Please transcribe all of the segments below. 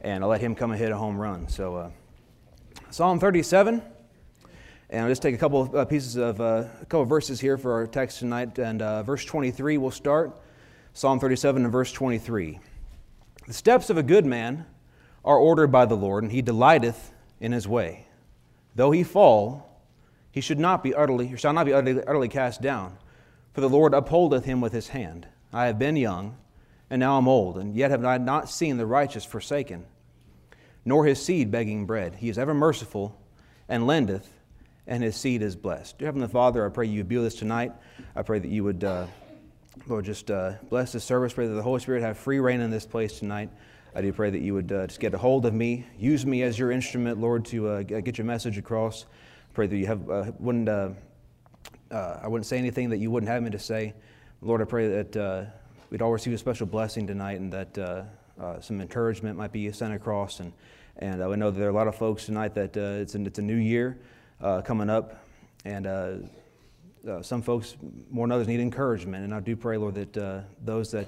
and I'll let him come and hit a home run. So Psalm 37, and I'll just take a couple of pieces of a couple of verses here for our text tonight, and verse 23 we'll start. Psalm 37 and verse 23. The steps of a good man are ordered by the Lord, and he delighteth in his way. Though he fall, he shall not be utterly cast down, for the Lord upholdeth him with his hand. I have been young, and now am old, and yet have I not seen the righteous forsaken, nor his seed begging bread. He is ever merciful, and lendeth, and his seed is blessed. Dear Heavenly Father, I pray you would be with us tonight. I pray that you would, Lord, just bless this service. Pray that the Holy Spirit have free reign in this place tonight. I do pray that you would just get a hold of me, use me as your instrument, Lord, to get your message across. Pray that you I wouldn't say anything that you wouldn't have me to say. Lord, I pray that we'd all receive a special blessing tonight, and that some encouragement might be sent across. And I know that there are a lot of folks tonight that it's a new year coming up, and some folks more than others need encouragement. And I do pray, Lord, that those that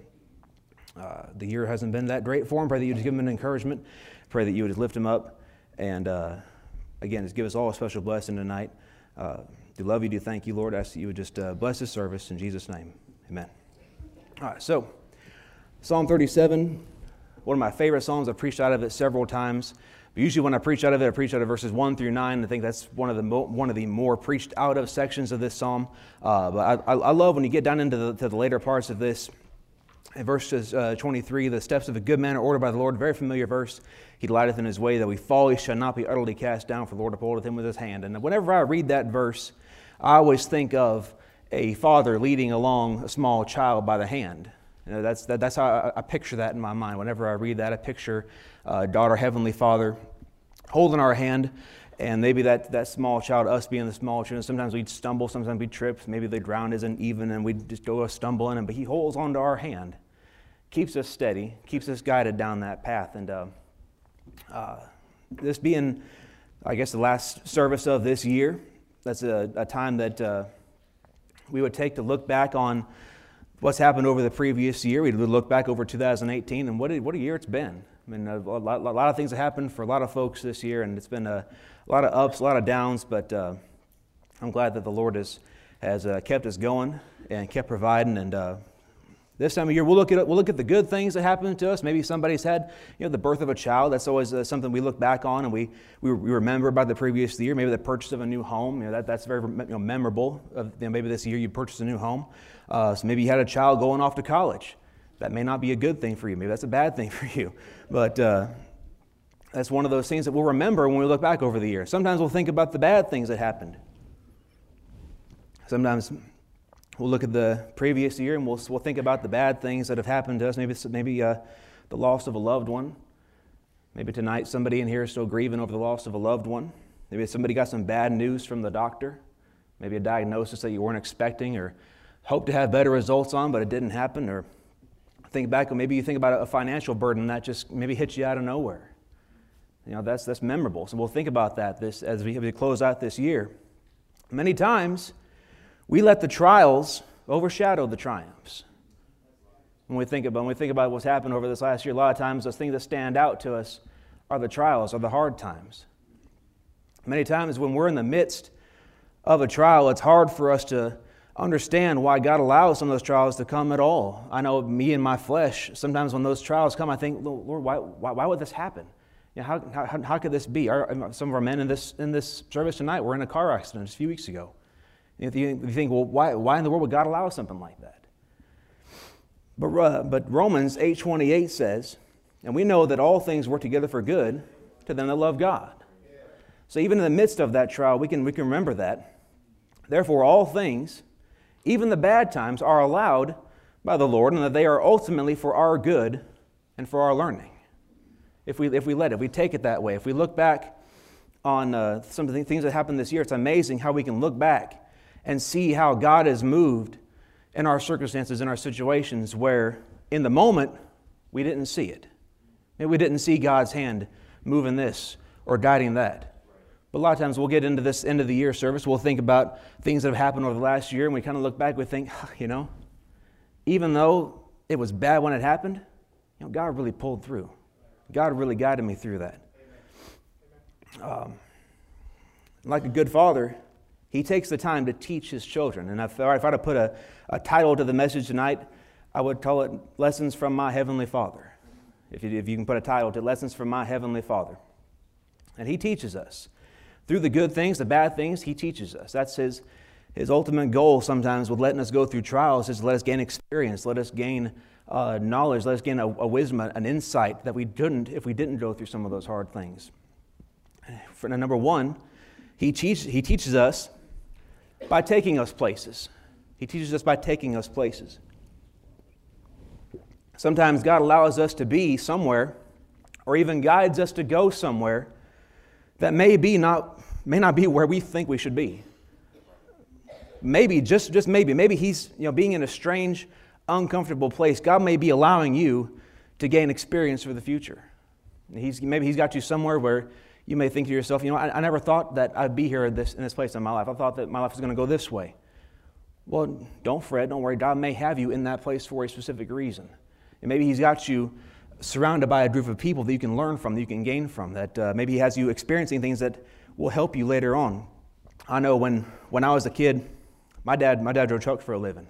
the year hasn't been that great for them, pray that you would give them an encouragement. Pray that you would lift them up. And again, just give us all a special blessing tonight. Do love you, do thank you, Lord. I ask that you would just bless this service in Jesus' name. Amen. All right, so Psalm 37, one of my favorite psalms. I've preached out of it several times. But usually when I preach out of it, I preach out of verses 1 through 9. I think that's one of the more preached out of sections of this psalm. But I love when you get down into the later parts of this. In verse 23, the steps of a good man are ordered by the Lord. Very familiar verse. He delighteth in his way. Though he fall, he shall not be utterly cast down, for the Lord upholdeth him with his hand. And whenever I read that verse, I always think of a father leading along a small child by the hand. You know, that's how I picture that in my mind. Whenever I read that, I picture daughter, Heavenly Father, holding our hand, and maybe that small child, us being the small children, sometimes we'd stumble, sometimes we'd trip, maybe the ground isn't even, and we'd just go stumbling, but He holds onto our hand, keeps us steady, keeps us guided down that path. And this being, I guess, the last service of this year, that's a time that we would take to look back on what's happened over the previous year. We'd look back over 2018, and what a year it's been. I mean, a lot of things have happened for a lot of folks this year, and it's been a lot of ups, a lot of downs, but I'm glad that the Lord has kept us going and kept providing. And this time of year, we'll look at the good things that happened to us. Maybe somebody's had, the birth of a child. That's always something we look back on, and we remember about the previous year. Maybe the purchase of a new home. That's very memorable. Maybe this year you purchased a new home. So maybe you had a child going off to college. That may not be a good thing for you. Maybe that's a bad thing for you. But that's one of those things that we'll remember when we look back over the year. Sometimes we'll think about the bad things that happened. Sometimes we'll look at the previous year and we'll think about the bad things that have happened to us. Maybe the loss of a loved one. Maybe tonight somebody in here is still grieving over the loss of a loved one. Maybe somebody got some bad news from the doctor. Maybe a diagnosis that you weren't expecting or hoped to have better results on, but it didn't happen. Or think back, or maybe you think about a financial burden that just maybe hits you out of nowhere. That's memorable. So we'll think about that as we close out this year. Many times, we let the trials overshadow the triumphs. When we think about what's happened over this last year, a lot of times those things that stand out to us are the trials, are the hard times. Many times when we're in the midst of a trial, it's hard for us to understand why God allows some of those trials to come at all. I know me and my flesh, sometimes when those trials come, I think, Lord, why would this happen? How could this be? Some of our men in this service tonight were in a car accident just a few weeks ago. You think, well, why in the world would God allow something like that? But Romans 8:28 says, and we know that all things work together for good to them that love God. So even in the midst of that trial, we can remember that. Therefore, all things, even the bad times, are allowed by the Lord, and that they are ultimately for our good and for our learning. If we take it that way, if we look back on some of the things that happened this year, it's amazing how we can look back and see how God has moved in our circumstances, in our situations, where in the moment we didn't see it. Maybe we didn't see God's hand moving this or guiding that. But a lot of times we'll get into this end of the year service, we'll think about things that have happened over the last year, and we kind of look back, we think, even though it was bad when it happened, God really pulled through. God really guided me through that. Like a good father, he takes the time to teach his children. And if I had to put a title to the message tonight, I would call it Lessons from My Heavenly Father. If you can put a title to Lessons from My Heavenly Father. And he teaches us. Through the good things, the bad things, he teaches us. That's his ultimate goal sometimes with letting us go through trials, is to let us gain experience, let us gain knowledge, let us gain a wisdom, an insight that we didn't if we didn't go through some of those hard things. For number one, he teaches us by taking us places. He teaches us by taking us places. Sometimes God allows us to be somewhere, or even guides us to go somewhere that may not be where we think we should be. Maybe, just maybe he's being in a strange, uncomfortable place. God may be allowing you to gain experience for the future. Maybe he's got you somewhere where you may think to yourself, I never thought that I'd be here in this place in my life. I thought that my life was going to go this way. Well, don't fret, don't worry. God may have you in that place for a specific reason. And maybe he's got you surrounded by a group of people that you can learn from, that you can gain from, that maybe he has you experiencing things that will help you later on. I know when I was a kid, my dad drove trucks for a living.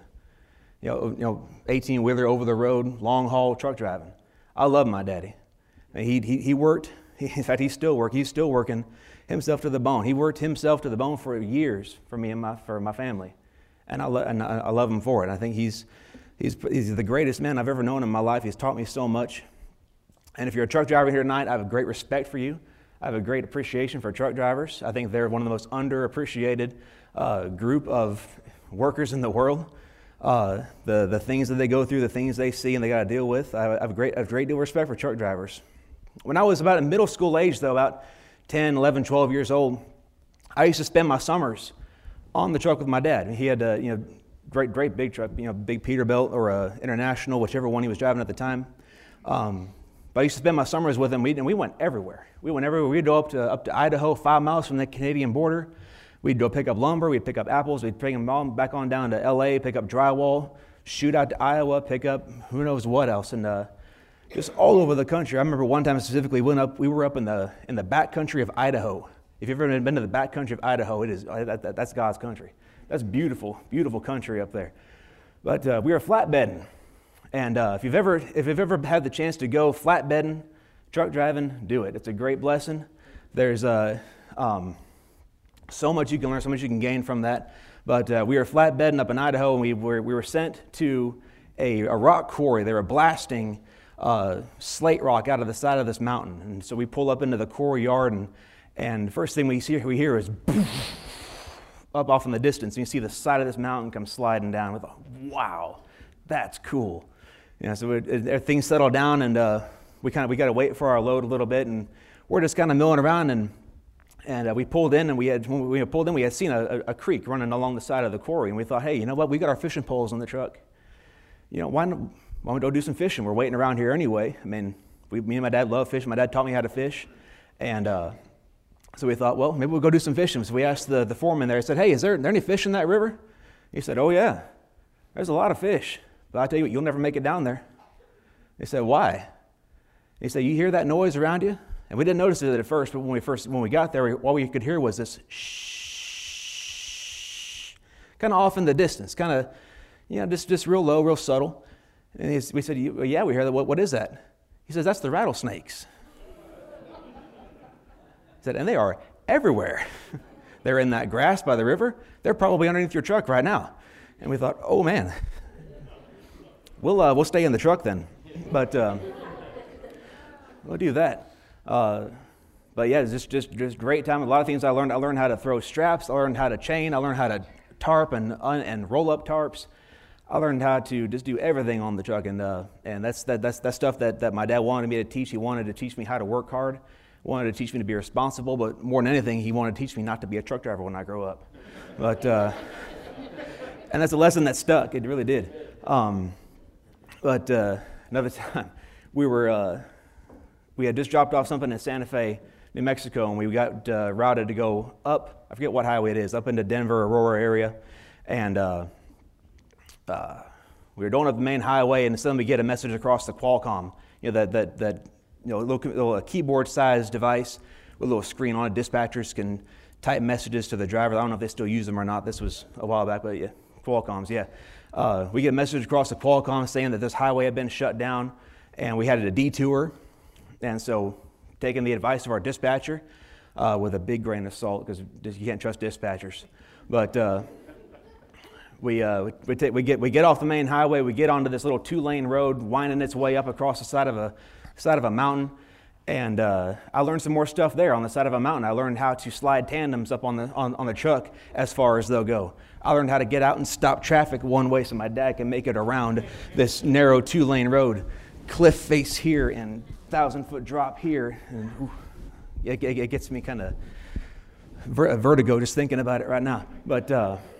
18-wheeler over the road, long haul truck driving. I love my daddy. He worked. In fact, he's still working himself to the bone. He worked himself to the bone for years for me and for my family, and I love him for it. I think he's the greatest man I've ever known in my life. He's taught me so much. And if you're a truck driver here tonight, I have a great respect for you. I have a great appreciation for truck drivers. I think they're one of the most underappreciated group of workers in the world. The things that they go through, the things they see and they got to deal with. I have a great deal of respect for truck drivers. When I was about in middle school age, though, about 10, 11, 12 years old, I used to spend my summers on the truck with my dad. He had a great big truck, big Peterbilt or a International, whichever one he was driving at the time. But I used to spend my summers with him, and we went everywhere. We'd go up to Idaho, 5 miles from the Canadian border. We'd go pick up lumber, we'd pick up apples, we'd bring them all back on down to LA, pick up drywall, shoot out to Iowa, pick up who knows what else, and just all over the country. I remember one time specifically, we were up in the backcountry of Idaho. If you've ever been to the backcountry of Idaho, that's God's country. That's beautiful, beautiful country up there. But we were flatbedding, and if you've ever had the chance to go flatbedding, truck driving, do it. It's a great blessing. There's so much you can learn, so much you can gain from that. But we were flatbedding up in Idaho, and we were sent to a rock quarry. They were blasting slate rock out of the side of this mountain. And so we pull up into the quarry yard, and the first thing we hear is up off in the distance. And you see the side of this mountain come sliding down. We thought, wow, that's cool. So things settle down, and we got to wait for our load a little bit, and we're just kind of milling around, and we pulled in, and we had seen a creek running along the side of the quarry, and we thought, hey, you know what? We got our fishing poles on the truck. Why don't we go do some fishing? We're waiting around here anyway. I mean, me and my dad love fishing. My dad taught me how to fish, and so we thought, well, maybe we'll go do some fishing. So we asked the foreman there. I said, hey, is there any fish in that river? He said, oh yeah, there's a lot of fish. But I tell you what, you'll never make it down there. They said, why? He said, you hear that noise around you? And we didn't notice it at first, but when we got there, all we could hear was this shh, kind of off in the distance, kind of, just real low, real subtle. And we said, yeah, we hear that. What is that? He says, that's the rattlesnakes. He said, and they are everywhere. They're in that grass by the river. They're probably underneath your truck right now. And we thought, oh man, we'll stay in the truck then. But we'll do that. But yeah, it's just great time. A lot of things I learned. I learned how to throw straps. I learned how to chain. I learned how to tarp and roll up tarps. I learned how to just do everything on the truck, and that's stuff that my dad wanted me to teach. He wanted to teach me how to work hard. Wanted to teach me to be responsible, but more than anything, he wanted to teach me not to be a truck driver when I grow up. But and that's a lesson that stuck. It really did. But another time, we had just dropped off something in Santa Fe, New Mexico, and we got routed to go up. I forget what highway it is, up into Denver, Aurora area, and we were going up the main highway, and suddenly we get a message across the Qualcomm, that little keyboard-sized device with a little screen on it. Dispatchers can type messages to the driver. I don't know if they still use them or not. This was a while back, but yeah, Qualcomms, yeah. We get a message across the Qualcomm saying that this highway had been shut down, and we had a detour. And so, taking the advice of our dispatcher with a big grain of salt, because you can't trust dispatchers, but we get off the main highway. We get onto this little 2-lane road, winding its way up across the side of a mountain. And I learned some more stuff there on the side of a mountain. I learned how to slide tandems up on the truck as far as they'll go. I learned how to get out and stop traffic one way so my dad can make it around this narrow 2-lane road. Cliff face here and 1,000-foot drop here. And it gets me kind of vertigo just thinking about it right now. But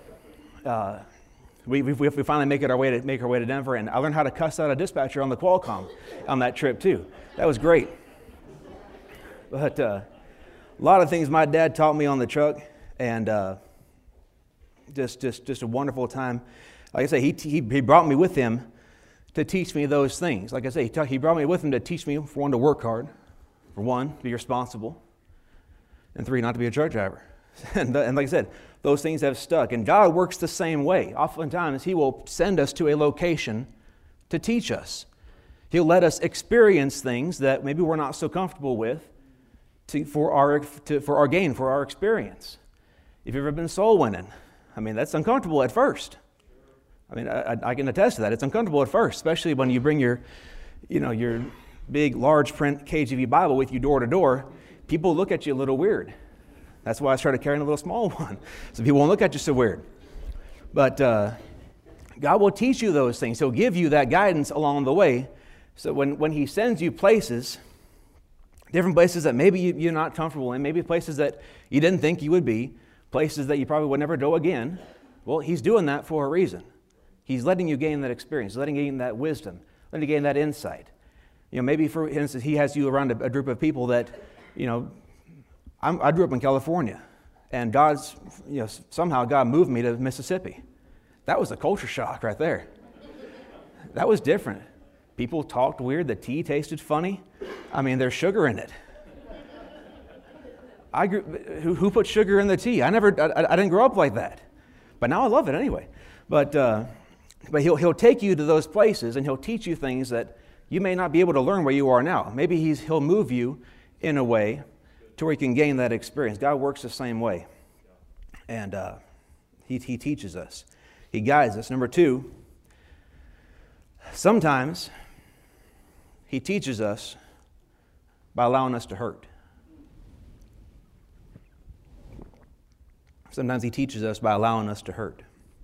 we finally make our way to Denver, and I learned how to cuss out a dispatcher on the Qualcomm on that trip too. That was great. But a lot of things my dad taught me on the truck, and just a wonderful time. Like I say, he brought me with him to teach me those things. Like I say, he brought me with him to teach me, for one, to work hard, for one, to be responsible, and 3, not to be a truck driver. And like I said, those things have stuck. And God works the same way. Oftentimes, He will send us to a location to teach us. He'll let us experience things that maybe we're not so comfortable with, for our gain, for our experience. If you've ever been soul winning, I mean, that's uncomfortable at first. I mean, I can attest to that. It's uncomfortable at first, especially when you bring your big, large print KJV Bible with you door to door. People look at you a little weird. That's why I started carrying a little small one, so people won't look at you so weird. But God will teach you those things. He'll give you that guidance along the way. So when He sends you places, different places that maybe you're not comfortable in, maybe places that you didn't think you would be, places that you probably would never go again. Well, He's doing that for a reason. He's letting you gain that experience, letting you gain that wisdom, letting you gain that insight. Maybe for instance, He has you around a group of people that, I grew up in California, and somehow God moved me to Mississippi. That was a culture shock right there. That was different. People talked weird. The tea tasted funny. I mean, there's sugar in it. Who put sugar in the tea? I didn't grow up like that, but now I love it anyway. But he'll take you to those places, and He'll teach you things that you may not be able to learn where you are now. Maybe He'll move you in a way to where you can gain that experience. God works the same way, and He teaches us. He guides us. Number 2, sometimes He teaches us by allowing us to hurt. Sometimes He teaches us by allowing us to hurt.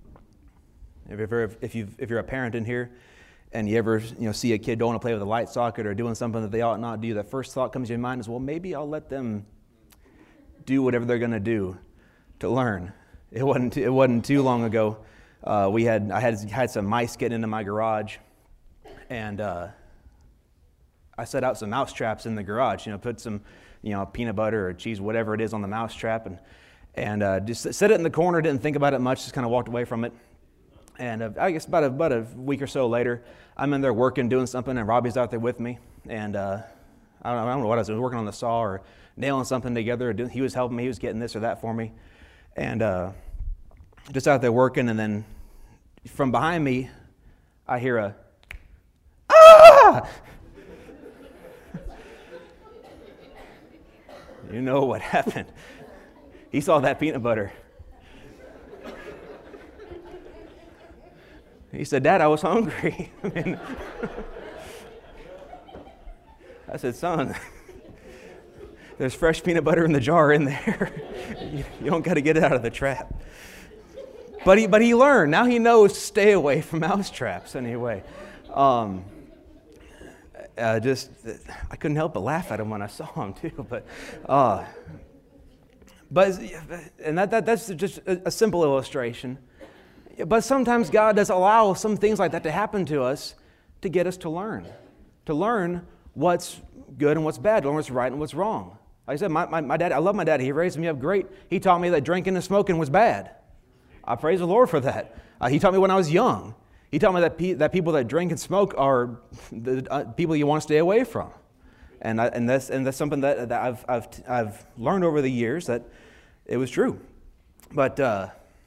If you're a parent in here, and you ever see a kid going to play with a light socket or doing something that they ought not do, the first thought comes to your mind is, well, maybe I'll let them do whatever they're going to do to learn. It wasn't too long ago. I had some mice getting into my garage, and I set out some mouse traps in the garage. Put some peanut butter or cheese, whatever it is, on the mouse trap, and just set it in the corner. Didn't think about it much. Just kind of walked away from it. And I guess about a week or so later, I'm in there working, doing something, and Robbie's out there with me. And I don't know what I was doing, working on the saw or nailing something together. He was helping me. He was getting this or that for me. And just out there working, and then from behind me, I hear a, ah! You know what happened. He saw that peanut butter. He said, "Dad, I was hungry." I said, "Son, there's fresh peanut butter in the jar in there. You don't got to get it out of the trap." But he learned. Now he knows to stay away from mouse traps anyway. I couldn't help but laugh at him when I saw him too. That's just a simple illustration. But sometimes God does allow some things like that to happen to us to get us to learn what's good and what's bad, to learn what's right and what's wrong. Like I said, my dad, I love my dad. He raised me up great. He taught me that drinking and smoking was bad. I praise the Lord for that. He taught me when I was young. He taught me that people that drink and smoke are the people you want to stay away from. And that's something that I've learned over the years, that it was true. But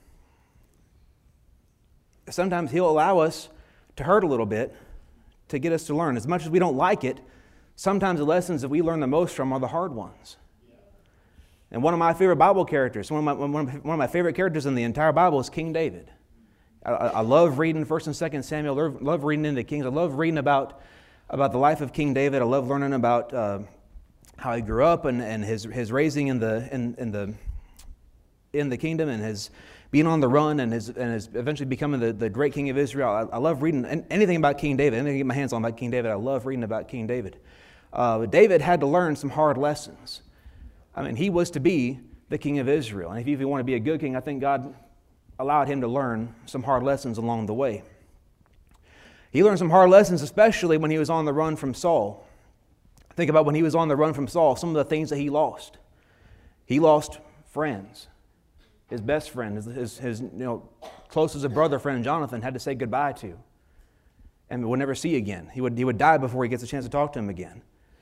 sometimes He'll allow us to hurt a little bit to get us to learn. As much as we don't like it, sometimes the lessons that we learn the most from are the hard ones. And one of my favorite Bible characters, one of my favorite characters in the entire Bible is King David. I love reading 1 and 2 Samuel. I love reading into Kings. I love reading about the life of King David. I love learning about how he grew up and his raising in the kingdom, and his being on the run, and his eventually becoming the great king of Israel. I love reading anything about King David. Anything I get my hands on about King David, I love reading about King David. But David had to learn some hard lessons. I mean, he was to be the king of Israel. And if you want to be a good king, I think God allowed him to learn some hard lessons along the way. He learned some hard lessons, especially when he was on the run from Saul. Think about when he was on the run from Saul, some of the things that he lost. He lost friends. His best friend, his closest a brother friend, Jonathan, had to say goodbye to, and would never see again. He would die before he gets a chance to talk to him again.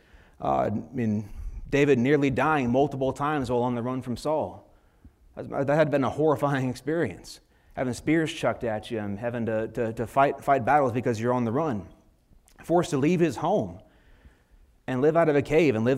David nearly dying multiple times while on the run from Saul. That had been a horrifying experience. Having spears chucked at you and having to fight battles because you're on the run. Forced to leave his home and live out of a cave and live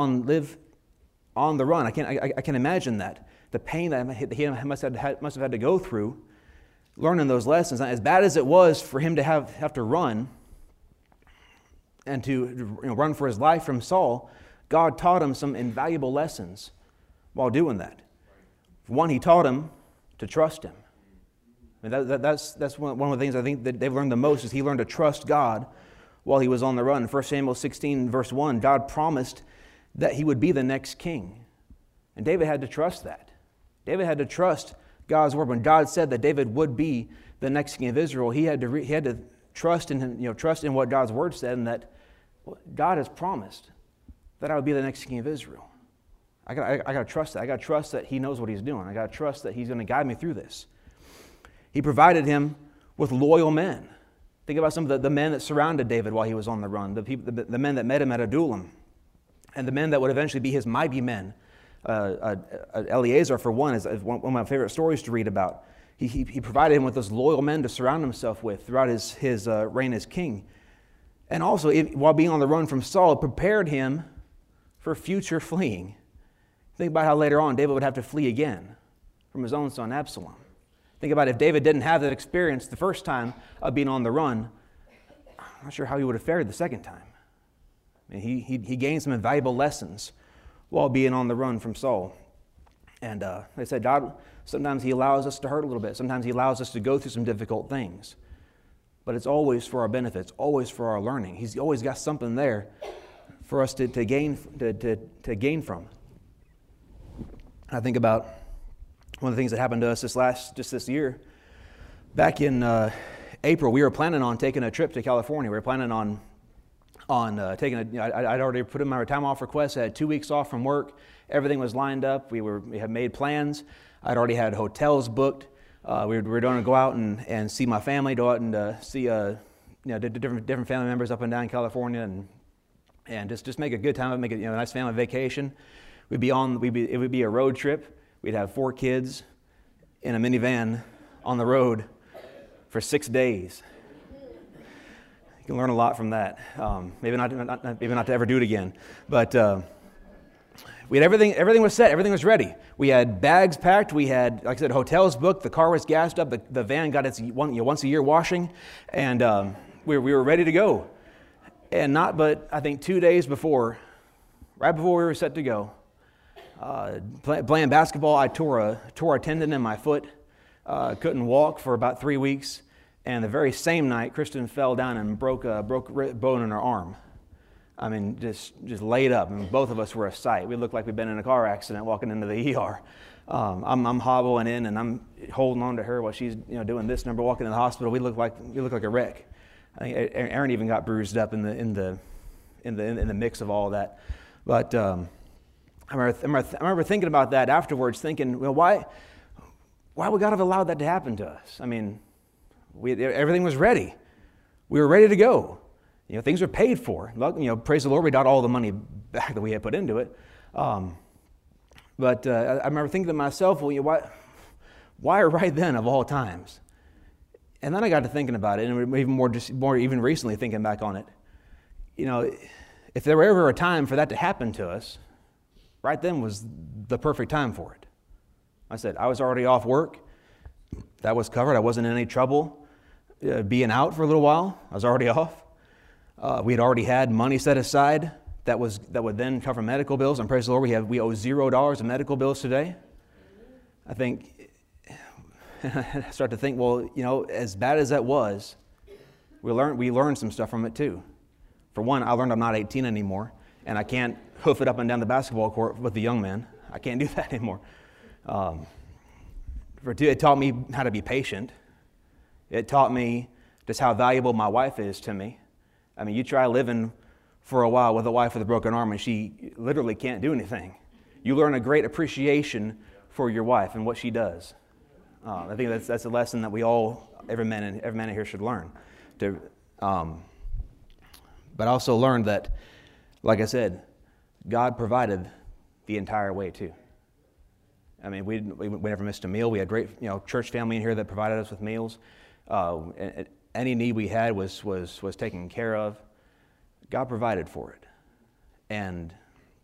on the run. I can imagine that. The pain that he must have had to go through learning those lessons. As bad as it was for him to have to run and to run for his life from Saul, God taught him some invaluable lessons while doing that. One, He taught him to trust Him. I mean, that's one of the things I think that they've learned the most, is he learned to trust God while he was on the run. 1 Samuel 16, verse 1, God promised that he would be the next king. And David had to trust that. David had to trust God's word. When God said that David would be the next king of Israel, he had to trust in him, trust in what God's word said, and that God has promised that I would be the next king of Israel. I got to trust that. I got to trust that He knows what He's doing. I got to trust that He's going to guide me through this. He provided him with loyal men. Think about some of the men that surrounded David while he was on the run, the men that met him at Adullam, and the men that would eventually be his mighty men. Eleazar, for one, is one of my favorite stories to read about. He provided him with those loyal men to surround himself with throughout his reign as king. And also, while being on the run from Saul, it prepared him for future fleeing. Think about how later on David would have to flee again from his own son Absalom. Think about if David didn't have that experience the first time of being on the run, I'm not sure how he would have fared the second time. I mean, he gained some invaluable lessons while being on the run from Saul. And like I said, God, sometimes He allows us to hurt a little bit. Sometimes He allows us to go through some difficult things. But it's always for our benefit. It's always for our learning. He's always got something there for us to gain from. I think about one of the things that happened to us this year. Back in April, we were planning on taking a trip to California. We were planning on taking I'd already put in my time off request. I had 2 weeks off from work. Everything was lined up. We had made plans. I'd already had hotels booked. We were going to go out and see my family, go out and see different family members up and down California, and just make a good time, make a nice family vacation. It would be a road trip. We'd have 4 kids in a minivan on the road for 6 days. You can learn a lot from that. Maybe not to ever do it again. But we had everything. Everything was set. Everything was ready. We had bags packed. We had, like I said, hotels booked. The car was gassed up. The van got its once a year washing, and we were ready to go. And not but I think 2 days before, right before we were set to go, playing basketball, I tore a tendon in my foot. Couldn't walk for about 3 weeks. And the very same night, Kristen fell down and broke a bone in her arm. I mean, just laid up. I mean, both of us were a sight. We looked like we'd been in a car accident walking into the ER. I'm hobbling in and I'm holding on to her while she's doing this number, walking in the hospital. We look like a wreck. I think Aaron even got bruised up in the mix of all of that. But I remember thinking about that afterwards, thinking, well, why would God have allowed that to happen to us? I mean, everything was ready. We were ready to go. things are paid for. Praise the Lord, we got all the money back that we had put into it. But I remember thinking to myself, well, why right then of all times? And then I got to thinking about it, and even recently thinking back on it. If there were ever a time for that to happen to us, right then was the perfect time for it. I said, I was already off work. That was covered. I wasn't in any trouble being out for a little while. I was already off. We had already had money set aside that would then cover medical bills. And praise the Lord, we owe $0 in medical bills today. I think, I start to think, well, as bad as that was, we learned some stuff from it too. For one, I learned I'm not 18 anymore, and I can't hoof it up and down the basketball court with the young men. I can't do that anymore. For two, it taught me how to be patient. It taught me just how valuable my wife is to me. I mean, you try living for a while with a wife with a broken arm, and she literally can't do anything. You learn a great appreciation for your wife and what she does. I think that's a lesson that we all, every man in here should learn. But I also learned that, like I said, God provided the entire way too. I mean, we never missed a meal. We had great, church family in here that provided us with meals. Any need we had was taken care of. God provided for it. And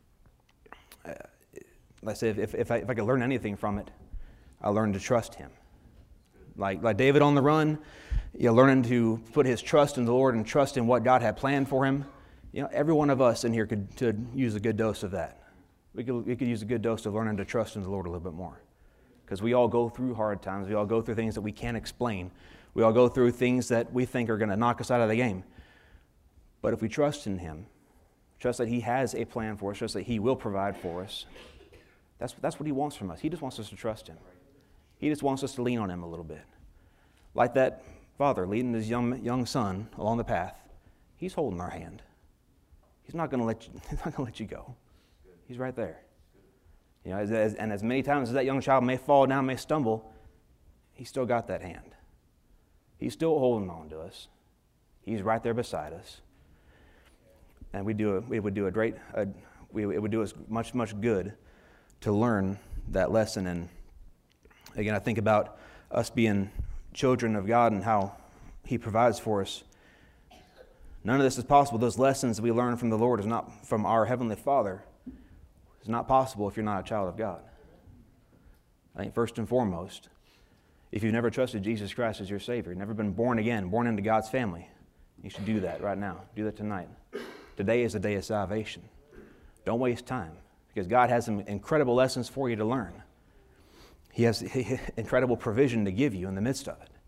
like I said, if I could learn anything from it, I learned to trust Him. Like David on the run, learning to put his trust in the Lord and trust in what God had planned for him. Every one of us in here could use a good dose of that. We could use a good dose of learning to trust in the Lord a little bit more. Because we all go through hard times. We all go through things that we can't explain. We all go through things that we think are going to knock us out of the game. But if we trust in Him, trust that He has a plan for us, trust that He will provide for us, that's what He wants from us. He just wants us to trust Him. He just wants us to lean on Him a little bit. Like that father leading his young son along the path. He's holding our hand. He's not going to let you go. He's right there. And as many times as that young child may fall down, may stumble, He's still got that hand. He's still holding on to us. He's right there beside us. And it would do us much good to learn that lesson. And again, I think about us being children of God and how He provides for us. None of this is possible. Those lessons we learn from the Lord is not from our Heavenly Father. It's not possible if you're not a child of God. I think first and foremost, if you've never trusted Jesus Christ as your Savior, never been born again, born into God's family, you should do that right now. Do that tonight. Today is the day of salvation. Don't waste time, because God has some incredible lessons for you to learn. He has incredible provision to give you in the midst of it.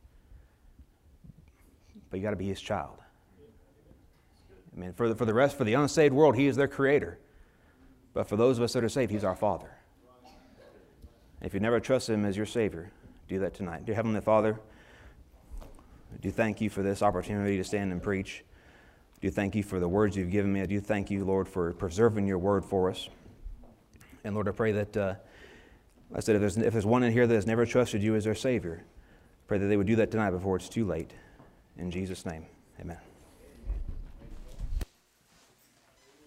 But you got to be His child. I mean, for the unsaved world, He is their creator. But for those of us that are saved, He's our Father. If you never trusted Him as your Savior, do that tonight. Dear Heavenly Father, I do thank You for this opportunity to stand and preach. I do thank You for the words You've given me. I do thank You, Lord, for preserving Your word for us. And Lord, I pray that, I said, if there's one in here that has never trusted You as their Savior, pray that they would do that tonight before it's too late. In Jesus' name, amen.